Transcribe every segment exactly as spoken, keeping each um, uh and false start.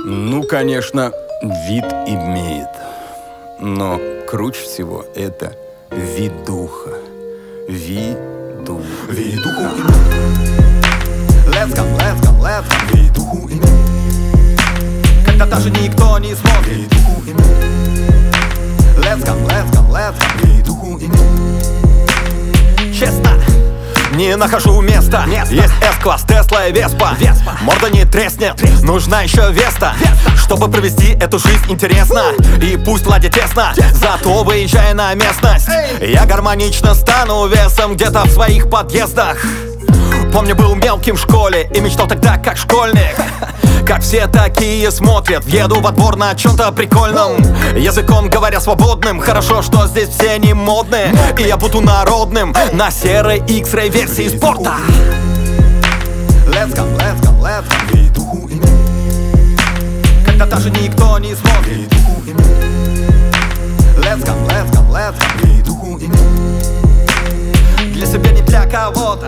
Ну, конечно, вид имеет. Но круче всего это видуха. Видуха. Видуху имеет. Let's go, let's go, let's go. Видуху имеет. Когда даже никто не смотрит. Видуху имеет. Let's go, let's go, let's go. Видуху имеет. Честно, не нахожу места, места. Есть С-класс, Тесла и Веспа. Веспа. Морда не треснет, треснет. Нужна еще Веста, Веста, чтобы провести эту жизнь интересно. И пусть ладит тесно, зато выезжая на местность, эй, я гармонично стану весом где-то в своих подъездах. Помню, был мелким в школе и мечтал тогда как школьник. Как все такие смотрят, въеду во двор на чем-то прикольном, языком говоря свободным. Хорошо, что здесь все не модные, и я буду народным на серой X-Ray версии спорта. Let's go, let's go, let's go. Видуху имеет. Когда даже никто не смотрит. Видуху имеет. Let's go, let's go, let's go. Видуху имеет. Для себя, не для кого-то.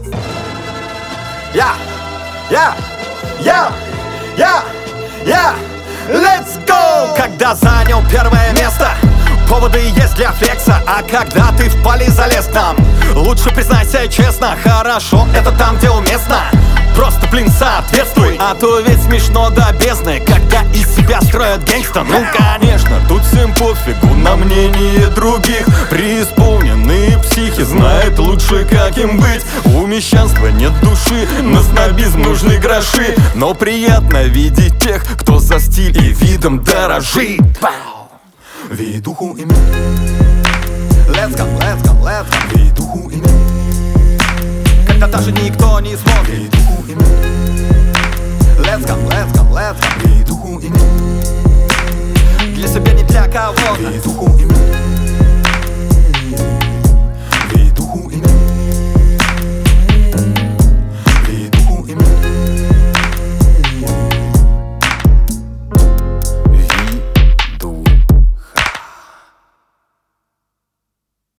Я, я, я, я, я, let's go! Когда занял первое место, поводы есть для флекса. А когда ты в поле залез к нам, лучше признайся честно. Хорошо, это там, где уместно. Просто, блин, соответствуй. А то ведь смешно до бездны, когда из себя строят гэнгста. Ну, конечно, тут всем пофигу на мнение других. Преисполненные психи знают лучше, как им быть. У мещанства нет души, на снобизм нужны гроши. Но приятно видеть тех, кто за стиль и видом дорожит. Видуху имеет. Let's go, let's go, let's go. Видуху имеет. Когда даже никто не смотрит. Видуху имеет. Let's go, let's go, let's go. Видуху имеет. Для себя, не для кого-то. Видуху имеет.